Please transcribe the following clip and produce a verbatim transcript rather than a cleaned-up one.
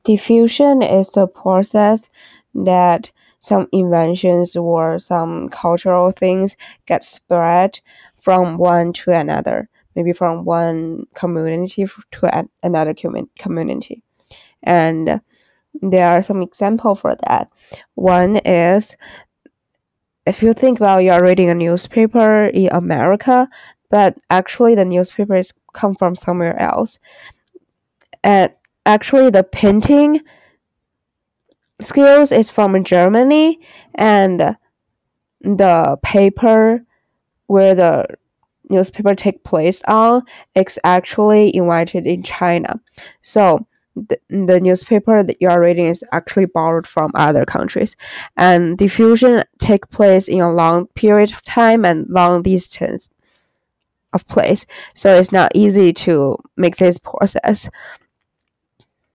Diffusion is the process that some inventions or some cultural things get spread from one to another, maybe from one community to another community. And there are some examples for that. One is, if you think about you're reading a newspaper in America, but actually the newspaper is come from somewhere else. And actually the printing skills is from Germany, and the paper where the newspaper take place on is actually invented in China. So the, the newspaper that you are reading is actually borrowed from other countries, and diffusion take place in a long period of time and long distance of place. So it's not easy to make this process.